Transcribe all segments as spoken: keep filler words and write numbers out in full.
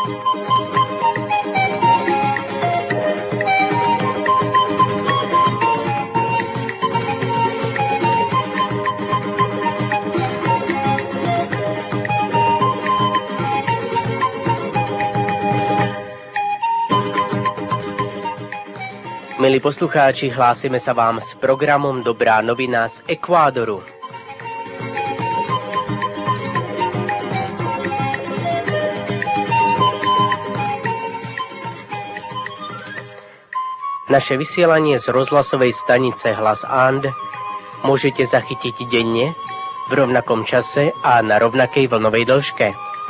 Milí poslucháči, hlásime sa vám s programom Dobrá novina z Ekvádoru. Naše vysielanie z rozhlasovej stanice Hlas And môžete zachytiť denne, v rovnakom čase a na rovnakej vlnovej dĺžke.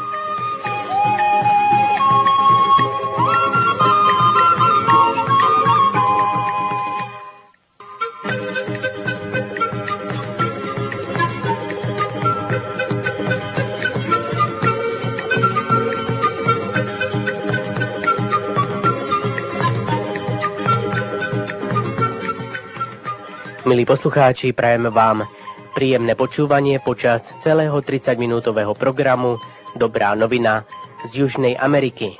Milí poslucháči, prajeme vám príjemné počúvanie počas celého tridsaťminútového programu Dobrá novina z Južnej Ameriky.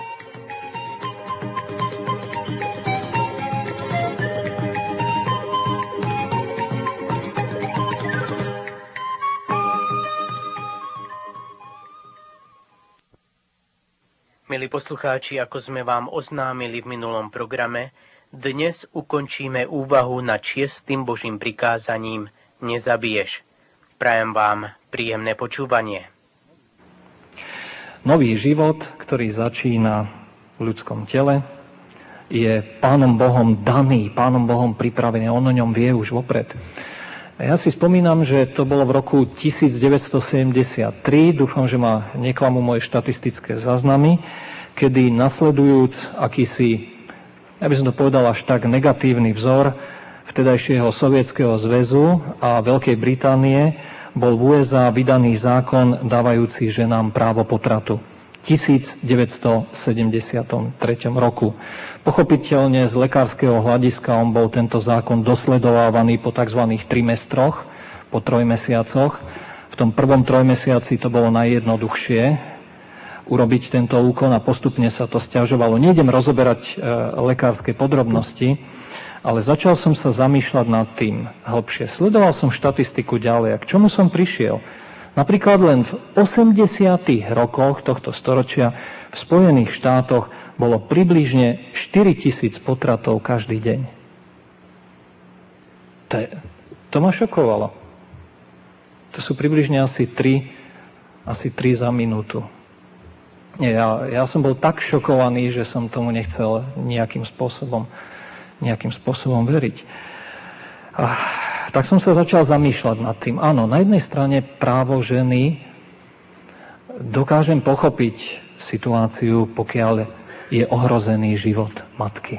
Milí poslucháči, ako sme vám oznámili v minulom programe, dnes ukončíme úvahu nad šiestym Božím prikázaním Nezabiješ. Prajem vám príjemné počúvanie. Nový život, ktorý začína v ľudskom tele, je Pánom Bohom daný, Pánom Bohom pripravený. On o ňom vie už vopred. Ja si spomínam, že to bolo v roku devätnásťsedemdesiattri, dúfam, že ma neklamú moje štatistické záznamy, kedy nasledujúc akýsi, ja by som to povedal až tak, negatívny vzor vtedajšieho Sovietskeho zväzu a Veľkej Británie, bol v ú es á vydaný zákon dávajúci ženám právo potratu. V devätnásťsedemdesiattri roku. Pochopiteľne z lekárskeho hľadiska on bol tento zákon dosledovávaný po tzv. trimestroch, po trojmesiacoch. V tom prvom trojmesiaci to bolo najjednoduchšie urobiť tento úkon a postupne sa to sťažovalo. Nejdem rozoberať e, lekárske podrobnosti, ale začal som sa zamýšľať nad tým hlbšie. Sledoval som štatistiku ďalej. A k čomu som prišiel? Napríklad len v osemdesiatych rokoch tohto storočia v Spojených štátoch bolo približne štyritisíc potratov každý deň. To, je, to ma šokovalo. To sú približne asi tri, asi tri za minútu. Nie, ja, ja som bol tak šokovaný, že som tomu nechcel nejakým spôsobom, nejakým spôsobom veriť. A tak som sa začal zamýšľať nad tým. Áno, na jednej strane právo ženy dokážem pochopiť situáciu, pokiaľ je ohrozený život matky.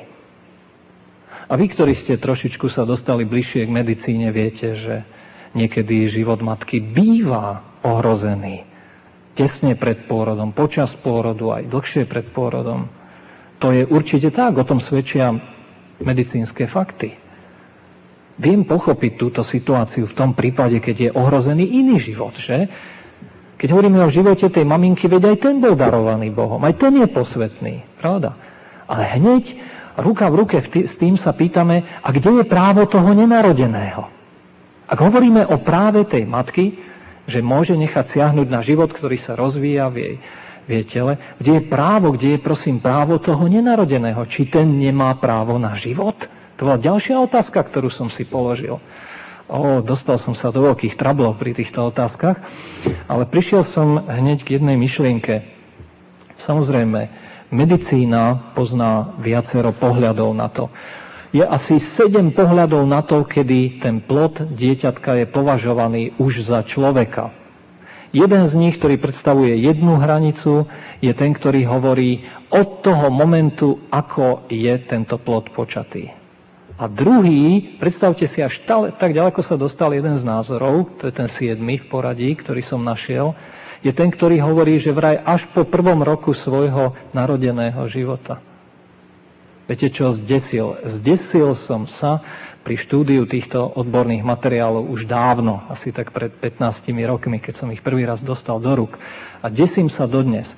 A vy, ktorí ste trošičku sa dostali bližšie k medicíne, viete, že niekedy život matky býva ohrozený. Tesne pred pôrodom, počas pôrodu, aj dlhšie pred pôrodom. To je určite tak, o tom svedčia medicínske fakty. Viem pochopiť túto situáciu v tom prípade, keď je ohrozený iný život, že? Keď hovoríme o živote tej maminky, veď aj ten bol darovaný Bohom, aj ten je posvätný, pravda? Ale hneď, ruka v ruke s tým sa pýtame, a kde je právo toho nenarodeného? Ak hovoríme o práve tej matky, že môže nechať siahnuť na život, ktorý sa rozvíja v jej, v jej tele. Kde je právo, kde je prosím právo toho nenarodeného? Či ten nemá právo na život? To bola ďalšia otázka, ktorú som si položil. O, dostal som sa do veľkých trablov pri týchto otázkach, ale prišiel som hneď k jednej myšlienke. Samozrejme, medicína pozná viacero pohľadov na to. Je asi sedem pohľadov na to, kedy ten plod dieťatka je považovaný už za človeka. Jeden z nich, ktorý predstavuje jednu hranicu, je ten, ktorý hovorí od toho momentu, ako je tento plod počatý. A druhý, predstavte si, až tak ďaleko sa dostal jeden z názorov, to je ten siedmy v poradí, ktorý som našiel, je ten, ktorý hovorí, že vraj až po prvom roku svojho narodeného života. Viete čo, zdesil? Zdesil som sa pri štúdiu týchto odborných materiálov už dávno, asi tak pred pätnástimi rokmi, keď som ich prvý raz dostal do rúk. A desím sa dodnes.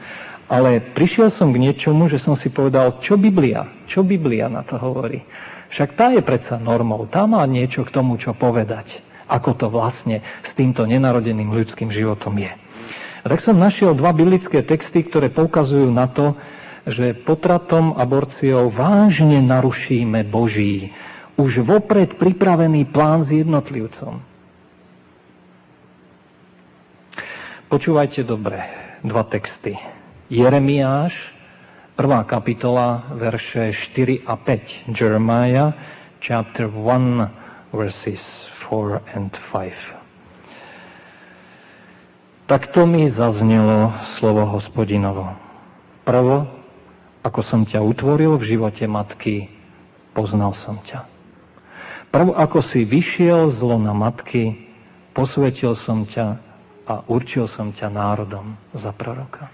Ale prišiel som k niečomu, že som si povedal, čo Biblia, čo Biblia na to hovorí. Však tá je predsa normou, tá má niečo k tomu, čo povedať, ako to vlastne s týmto nenarodeným ľudským životom je. A tak som našiel dva biblické texty, ktoré poukazujú na to, že potratom, aborciou vážne narušíme Boží, už vopred pripravený plán s jednotlivcom. Počúvajte dobre, dva texty. Jeremiáš, prvá kapitola, verše štyri a päť. Jeremiah, chapter one, verses four and five. Takto mi zaznelo slovo Hospodinovo. Prvo, ako som ťa utvoril v živote matky, poznal som ťa. Prvo, ako si vyšiel z lona matky, posvetil som ťa a určil som ťa národom za proroka.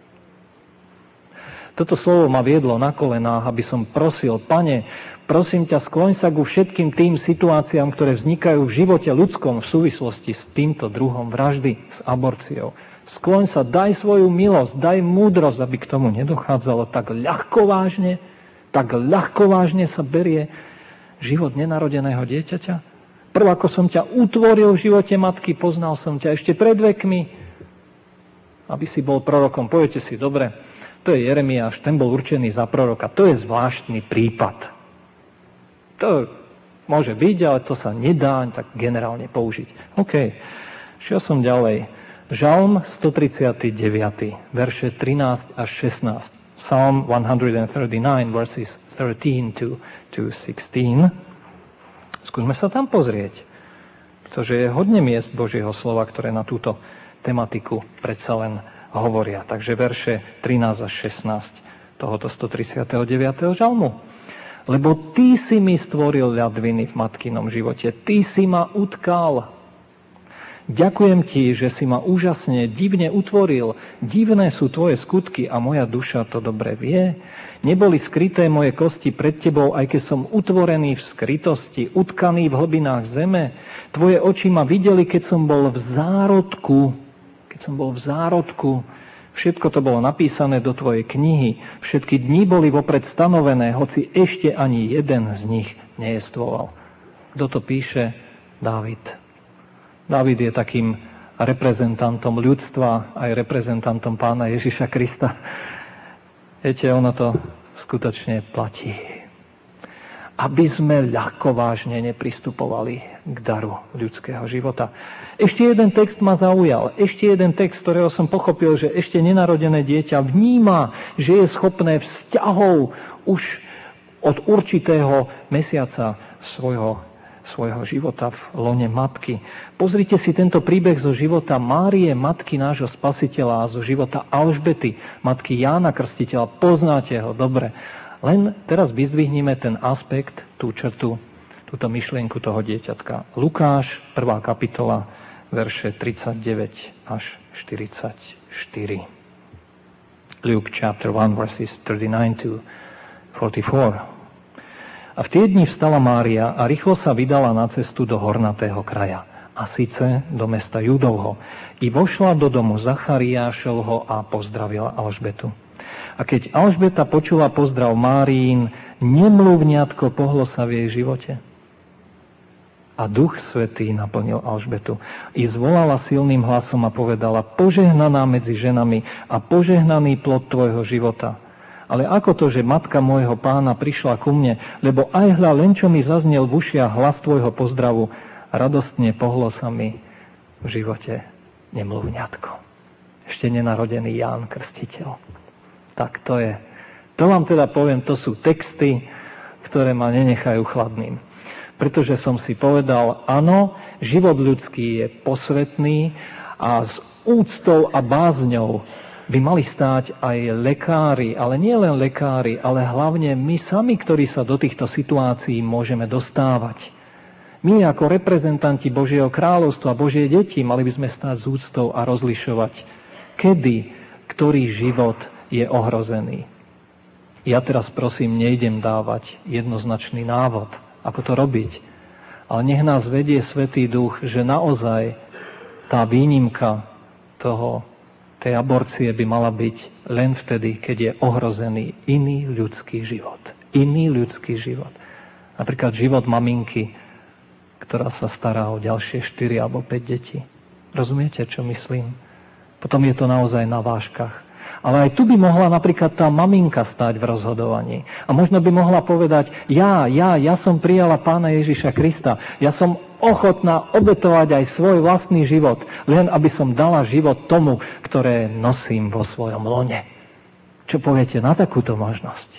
Toto slovo ma viedlo na kolenách, aby som prosil, Pane, prosím ťa, skloň sa ku všetkým tým situáciám, ktoré vznikajú v živote ľudskom v súvislosti s týmto druhom vraždy, s aborciou. Skloň sa, daj svoju milosť, daj múdrosť, aby k tomu nedochádzalo tak ľahko vážne, tak ľahko vážne sa berie život nenarodeného dieťaťa. Prv, ako som ťa utvoril v živote matky, poznal som ťa ešte pred vekmi, aby si bol prorokom. Poviete si, dobre, to je Jeremiáš, ten bol určený za proroka. To je zvláštny prípad. To môže byť, ale to sa nedá tak generálne použiť. OK, šiel som ďalej. Žalm stotridsaťdeväť, verše trinásť až šestnásť. Psalm one thirty-nine, verses thirteen to sixteen. Skúsme sa tam pozrieť, pretože je hodne miest Božieho slova, ktoré na túto tematiku predsa len hovoria. Takže verše trinásť až šestnásť tohoto stotridsaťdeväť. žalmu. Lebo ty si mi stvoril ľadviny v matkinom živote, ty si ma utkal. Ďakujem ti, že si ma úžasne, divne utvoril. Divné sú tvoje skutky a moja duša to dobre vie. Neboli skryté moje kosti pred tebou, aj keď som utvorený v skrytosti, utkaný v hlbinách zeme. Tvoje oči ma videli, keď som bol v zárodku. Keď som bol v zárodku, všetko to bolo napísané do tvojej knihy. Všetky dni boli vopred stanovené, hoci ešte ani jeden z nich neestvoval. Kto to píše? Dávid. Dávid je takým reprezentantom ľudstva, aj reprezentantom Pána Ježiša Krista. Viete, ono to skutočne platí. Aby sme ľahko vážne nepristupovali k daru ľudského života. Ešte jeden text ma zaujal. Ešte jeden text, ktorého som pochopil, že ešte nenarodené dieťa vníma, že je schopné vzťahov už od určitého mesiaca svojho svojho života v lone matky. Pozrite si tento príbeh zo života Márie, matky nášho Spasiteľa, a zo života Alžbety, matky Jána Krstiteľa. Poznáte ho, dobre. Len teraz vyzdvihneme ten aspekt, tú črtu, túto myšlienku toho dieťatka. Lukáš, prvá kapitola, verše tridsaťdeväť až štyridsaťštyri. Luke chapter one, verses thirty-nine to forty-four. A v tie dni vstala Mária a rýchlo sa vydala na cestu do hornatého kraja, a síce do mesta Judovho. I vošla do domu Zachariášovho a pozdravila Alžbetu. A keď Alžbeta počula pozdrav Máriin, nemluvňatko pohlo sa v jej živote. A Duch Svätý naplnil Alžbetu. I zvolala silným hlasom a povedala: požehnaná medzi ženami a požehnaný plod tvojho života. Ale ako to, že matka môjho Pána prišla ku mne, lebo aj hľa, len čo mi zaznel v ušiach hlas tvojho pozdravu, radostne pohlo sa mi v živote nemluvňatko. Ešte nenarodený Ján Krstiteľ. Tak to je. To vám teda poviem, to sú texty, ktoré ma nenechajú chladným. Pretože som si povedal, áno, život ľudský je posvetný a s úctou a bázňou by mali stáť aj lekári, ale nie len lekári, ale hlavne my sami, ktorí sa do týchto situácií môžeme dostávať. My ako reprezentanti Božieho kráľovstva, Božie deti, mali by sme stáť s úctou a rozlišovať, kedy, ktorý život je ohrozený. Ja teraz prosím, nejdem dávať jednoznačný návod, ako to robiť, ale nech nás vedie Svätý Duch, že naozaj tá výnimka toho tej aborcie by mala byť len vtedy, keď je ohrozený iný ľudský život. Iný ľudský život. Napríklad život maminky, ktorá sa stará o ďalšie štyri alebo päť detí. Rozumiete, čo myslím? Potom je to naozaj na vážkach. Ale aj tu by mohla napríklad tá maminka stáť v rozhodovaní. A možno by mohla povedať, ja, ja, ja som prijala Pána Ježiša Krista. Ja som ochotná obetovať aj svoj vlastný život, len aby som dala život tomu, ktoré nosím vo svojom lone. Čo poviete na takúto možnosť?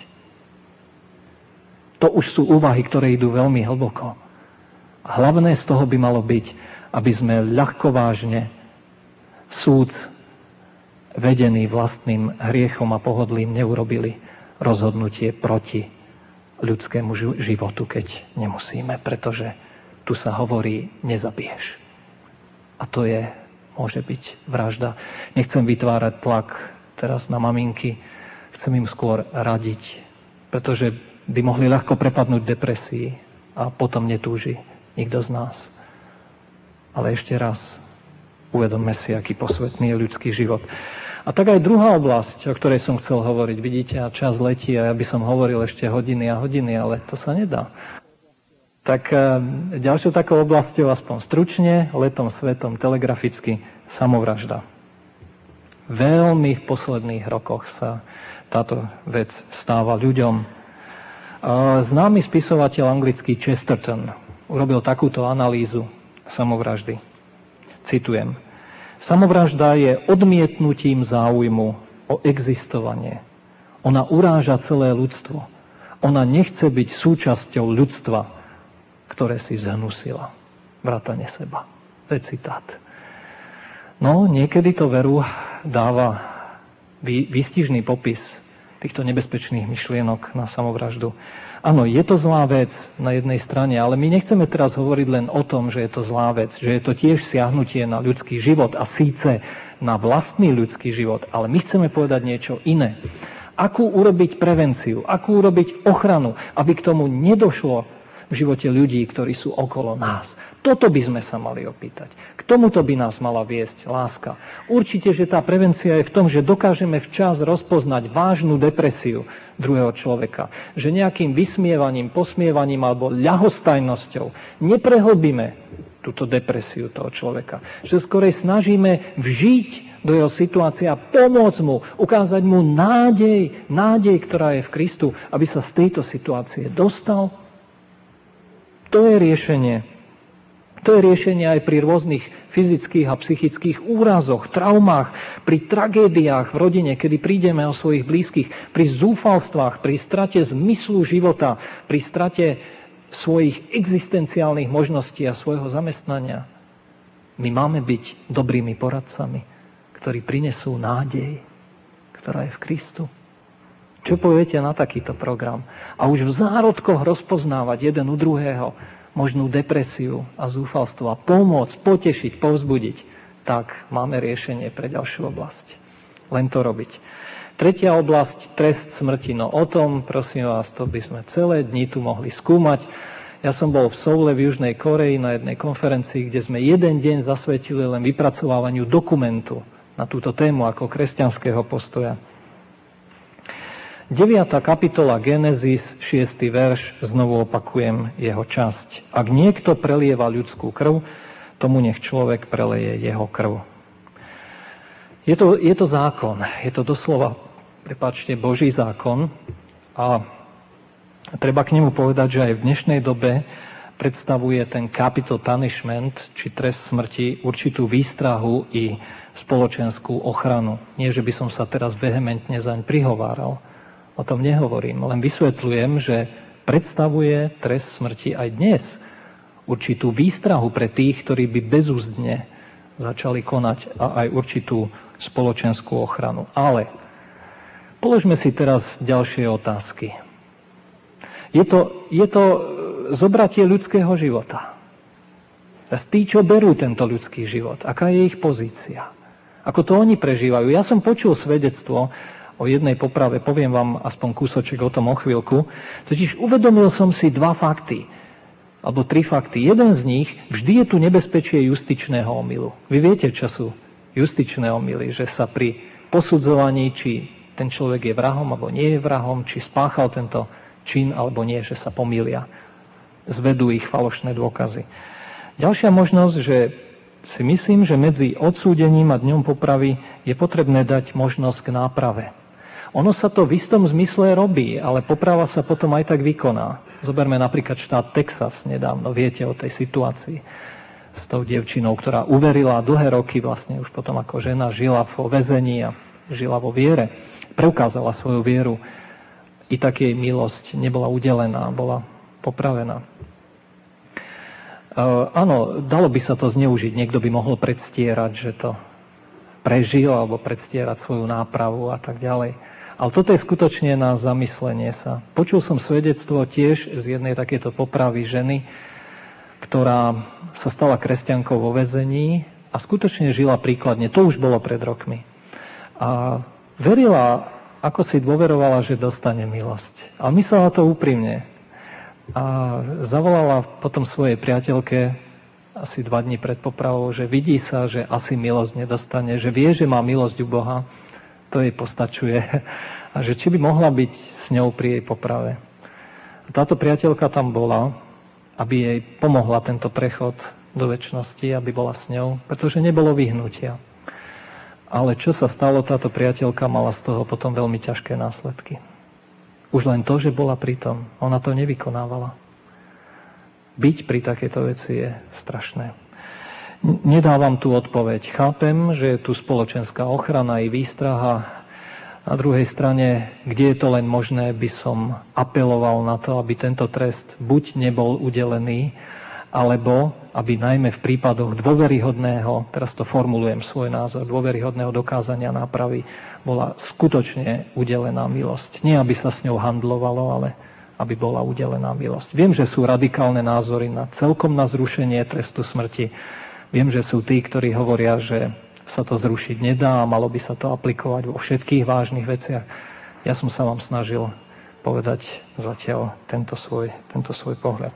To už sú úvahy, ktoré idú veľmi hlboko. A hlavné z toho by malo byť, aby sme ľahkovážne súd vedený vlastným hriechom a pohodlím neurobili rozhodnutie proti ľudskému životu, keď nemusíme, pretože tu sa hovorí, nezabiješ. A to je, môže byť vražda. Nechcem vytvárať tlak teraz na maminky, chcem im skôr radiť, pretože by mohli ľahko prepadnúť depresii a potom netúži nikto z nás. Ale ešte raz, uvedomme si, aký posvetný je ľudský život. A tak aj druhá oblasť, o ktorej som chcel hovoriť. Vidíte, a čas letí a ja by som hovoril ešte hodiny a hodiny, ale to sa nedá. Tak ďalšou takou oblasťou, aspoň stručne, letom svetom, telegraficky, samovražda. Veľmi v posledných rokoch sa táto vec stáva ľuďom. Známy spisovateľ anglický Chesterton urobil takúto analýzu samovraždy. Citujem. Samovražda je odmietnutím záujmu o existovanie. Ona uráža celé ľudstvo. Ona nechce byť súčasťou ľudstva, ktoré si zhnusila. Vrátane seba. To je citát. No, niekedy to veru dáva výstižný popis týchto nebezpečných myšlienok na samovraždu. Áno, je to zlá vec na jednej strane, ale my nechceme teraz hovoriť len o tom, že je to zlá vec, že je to tiež siahnutie na ľudský život a síce na vlastný ľudský život, ale my chceme povedať niečo iné. Akú urobiť prevenciu, akú urobiť ochranu, aby k tomu nedošlo v živote ľudí, ktorí sú okolo nás. Toto by sme sa mali opýtať. K tomuto by nás mala viesť láska. Určite, že tá prevencia je v tom, že dokážeme včas rozpoznať vážnu depresiu druhého človeka. Že nejakým vysmievaním, posmievaním alebo ľahostajnosťou neprehlbíme túto depresiu toho človeka. Že skorej snažíme vžiť do jeho situácie a pomôcť mu, ukázať mu nádej, nádej, ktorá je v Kristu, aby sa z tejto situácie dostal. To je riešenie. To je riešenie aj pri rôznych fyzických a psychických úrazoch, traumách, pri tragédiách v rodine, kedy prídeme o svojich blízkych, pri zúfalstvách, pri strate zmyslu života, pri strate svojich existenciálnych možností a svojho zamestnania. My máme byť dobrými poradcami, ktorí prinesú nádej, ktorá je v Kristu. Čo poviete na takýto program? A už v zárodkoch rozpoznávať jeden u druhého možnú depresiu a zúfalstvo a pomôcť, potešiť, povzbudiť, tak máme riešenie pre ďalšiu oblasť. Len to robiť. Tretia oblasť, trest smrti. No o tom, prosím vás, to by sme celé dni tu mohli skúmať. Ja som bol v Soule v Južnej Koreji na jednej konferencii, kde sme jeden deň zasvetili len vypracovávaniu dokumentu na túto tému ako kresťanského postoja. deviata kapitola Genesis, šiesty verš, znovu opakujem jeho časť. Ak niekto prelieva ľudskú krv, tomu nech človek preleje jeho krv. Je to, je to zákon, je to doslova, prepáčte, Boží zákon a treba k nemu povedať, že aj v dnešnej dobe predstavuje ten capital punishment, či trest smrti, určitú výstrahu i spoločenskú ochranu. Nie, že by som sa teraz vehementne zaň prihováral. O tom nehovorím, len vysvetľujem, že predstavuje trest smrti aj dnes určitú výstrahu pre tých, ktorí by bezúzdne začali konať a aj určitú spoločenskú ochranu. Ale položme si teraz ďalšie otázky. Je to, je to zobratie ľudského života. Tí, čo berú tento ľudský život, aká je ich pozícia? Ako to oni prežívajú? Ja som počul svedectvo o jednej poprave, poviem vám aspoň kúsoček o tom o chvíľku. Totiž uvedomil som si dva fakty, alebo tri fakty. Jeden z nich, vždy je tu nebezpečie justičného omylu. Vy viete, čo sú justičné omyly, že sa pri posudzovaní, či ten človek je vrahom alebo nie je vrahom, či spáchal tento čin alebo nie, že sa pomýlia. Zvedú ich falošné dôkazy. Ďalšia možnosť, že si myslím, že medzi odsúdením a dňom popravy je potrebné dať možnosť k náprave. Ono sa to v istom zmysle robí, ale poprava sa potom aj tak vykoná. Zoberme napríklad štát Texas nedávno, viete o tej situácii s tou dievčinou, ktorá uverila dlhé roky vlastne už potom ako žena žila vo väzení a žila vo viere. Preukázala svoju vieru, i tak jej milosť nebola udelená, bola popravená. Uh, áno, dalo by sa to zneužiť. Niekto by mohol predstierať, že to prežil, alebo predstierať svoju nápravu a tak ďalej. Ale toto je skutočne na zamyslenie sa. Počul som svedectvo tiež z jednej takéto popravy ženy, ktorá sa stala kresťankou vo väzení a skutočne žila príkladne. To už bolo pred rokmi. A verila, ako si dôverovala, že dostane milosť. A myslela to úprimne. A zavolala potom svojej priateľke asi dva dni pred popravou, že vidí sa, že asi milosť nedostane, že vie, že má milosť u Boha, to jej postačuje. A že či by mohla byť s ňou pri jej poprave. A táto priateľka tam bola, aby jej pomohla tento prechod do večnosti, aby bola s ňou, pretože nebolo vyhnutia. Ale čo sa stalo, táto priateľka mala z toho potom veľmi ťažké následky. Už len to, že bola pri tom, ona to nevykonávala. Byť pri takejto veci je strašné. Nedávam tu odpoveď. Chápem, že je tu spoločenská ochrana i výstraha. Na druhej strane, kde je to len možné, by som apeloval na to, aby tento trest buď nebol udelený, alebo aby najmä v prípadoch dôveryhodného, teraz to formulujem svoj názor, dôveryhodného dokázania nápravy, bola skutočne udelená milosť. Nie, aby sa s ňou handlovalo, ale aby bola udelená milosť. Viem, že sú radikálne názory na celkom na zrušenie trestu smrti. Viem, že sú tí, ktorí hovoria, že sa to zrušiť nedá a malo by sa to aplikovať vo všetkých vážnych veciach. Ja som sa vám snažil povedať zatiaľ tento svoj, tento svoj pohľad.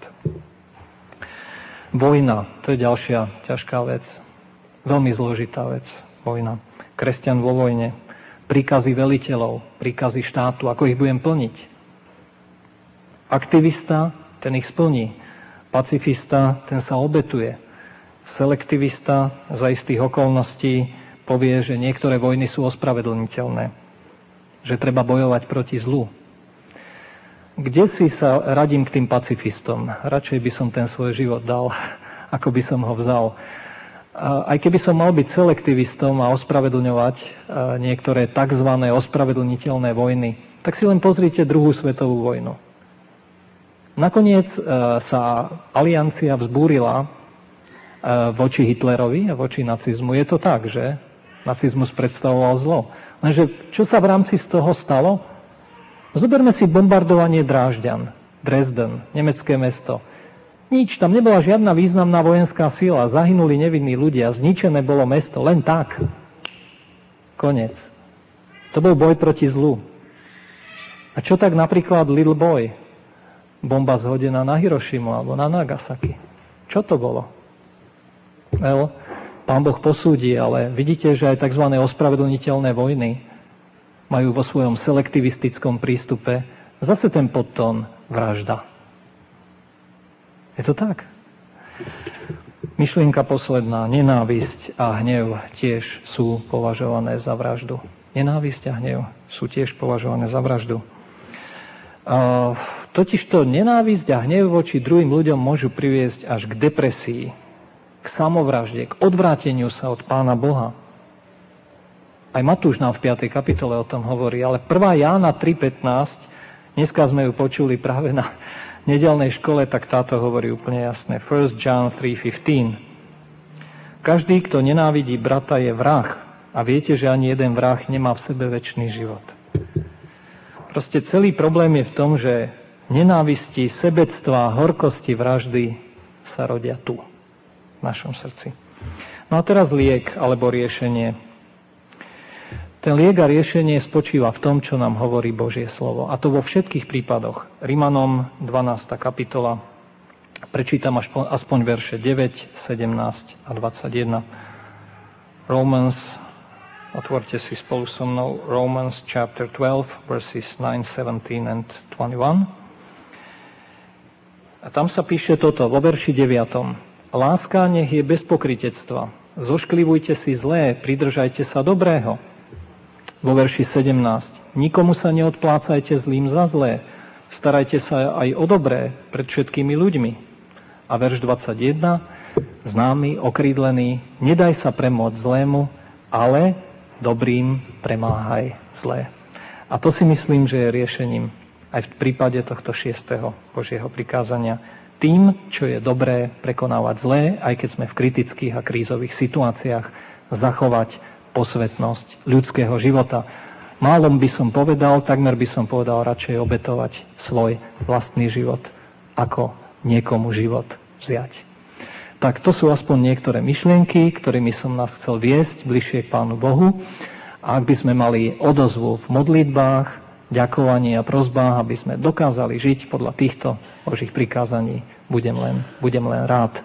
Vojna, to je ďalšia ťažká vec. Veľmi zložitá vec. Vojna. Kresťan vo vojne. Príkazy veliteľov, príkazy štátu, ako ich budem plniť. Aktivista, ten ich splní. Pacifista, ten sa obetuje. Selektivista za istých okolností povie, že niektoré vojny sú ospravedlniteľné. Že treba bojovať proti zlu. Kde si sa radím k tým pacifistom? Radšej by som ten svoj život dal, ako by som ho vzal. Aj keby som mal byť selektivistom a ospravedlňovať niektoré tzv. Ospravedlniteľné vojny, tak si len pozrite druhú svetovú vojnu. Nakoniec sa aliancia vzbúrila voči Hitlerovi a voči nacizmu. Je to tak, že nacizmus predstavoval zlo. Lenže čo sa v rámci z toho stalo? Zoberme si bombardovanie Drážďan, Dresden, nemecké mesto. Nič, tam nebola žiadna významná vojenská sila, zahynuli nevinní ľudia, zničené bolo mesto, len tak. Konec. To bol boj proti zlu. A čo tak napríklad Little Boy? Bomba zhodená na Hirošimu alebo na Nagasaki. Čo to bolo? Well, Pán Boh posúdi, ale vidíte, že aj tzv. Ospravedlniteľné vojny majú vo svojom selektivistickom prístupe zase ten podtón vražda. Je to tak? Myšlienka posledná. Nenávisť a hnev tiež sú považované za vraždu. Nenávisť a hnev sú tiež považované za vraždu. Uh, totižto nenávisť a hnev voči druhým ľuďom môžu priviesť až k depresii, k samovražde, k odvráteniu sa od Pána Boha. Aj Matúš nám v piatej kapitole o tom hovorí, ale prvá Jána tri pätnásť, dneska sme ju počuli práve na nedeľnej škole, tak táto hovorí úplne jasne. first John three fifteen. Každý, kto nenávidí brata, je vrah. A viete, že ani jeden vrah nemá v sebe večný život. Proste celý problém je v tom, že nenávisti, sebectva, horkosti, vraždy sa rodia tu, v našom srdci. No a teraz liek alebo riešenie. Ten liek a riešenie spočíva v tom, čo nám hovorí Božie slovo. A to vo všetkých prípadoch. Rimanom dvanásta kapitola. Prečítam aspoň verše deväť, sedemnásť a dvadsaťjeden. Romans, otvorte si spolu so mnou Romans chapter twelve, verses nine, seventeen and twenty-one. A tam sa píše toto, vo verši deviatom. Láska nech je bez pokrytectva. Zošklivujte si zlé, pridržajte sa dobrého. Vo verši sedemnásť. Nikomu sa neodplácajte zlým za zlé. Starajte sa aj o dobré pred všetkými ľuďmi. A verš dvadsaťjeden. Známy, okrídlený, nedaj sa premôcť zlému, ale dobrým premáhaj zlé. A to si myslím, že je riešením aj v prípade tohto šiesteho Božieho prikázania. Tým, čo je dobré, prekonávať zlé, aj keď sme v kritických a krízových situáciách, zachovať posvetnosť ľudského života. Málom by som povedal, takmer by som povedal, radšej obetovať svoj vlastný život, ako niekomu život vziať. Tak to sú aspoň niektoré myšlienky, ktorými som nás chcel viesť bližšie k Pánu Bohu. A ak by sme mali odozvu v modlitbách, ďakovaní a prosbách, aby sme dokázali žiť podľa týchto Božích prikázaní, budem len, budem len rád.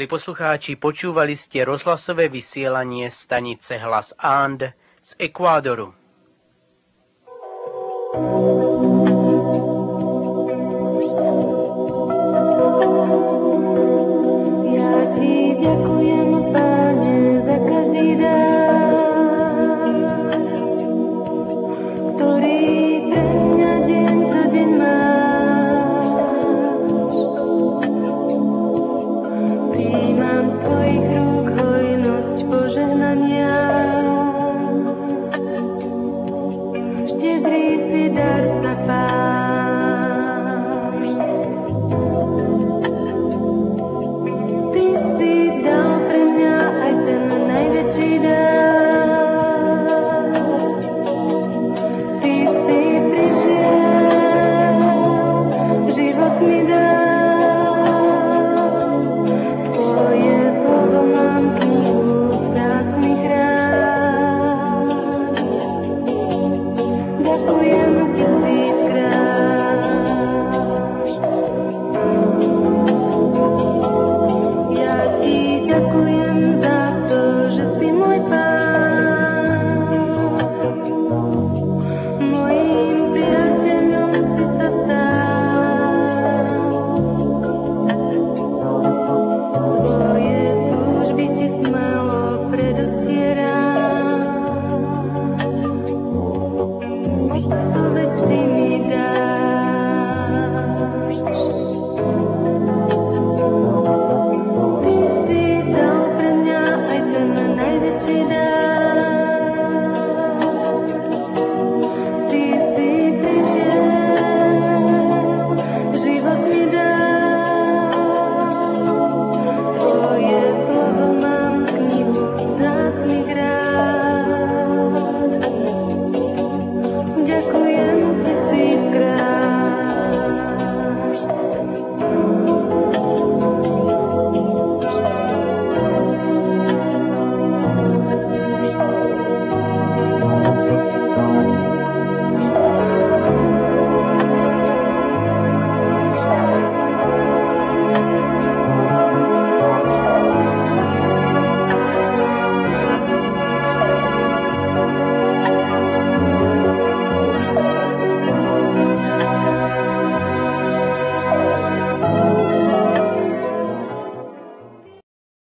Milí poslucháči, počúvali ste rozhlasové vysielanie stanice Hlas And z Ekvádoru. Ja ti ďakujem, Pane, za každý dar, ktorý pre mňa deň čo deň máš. Príjmam tvojich rúk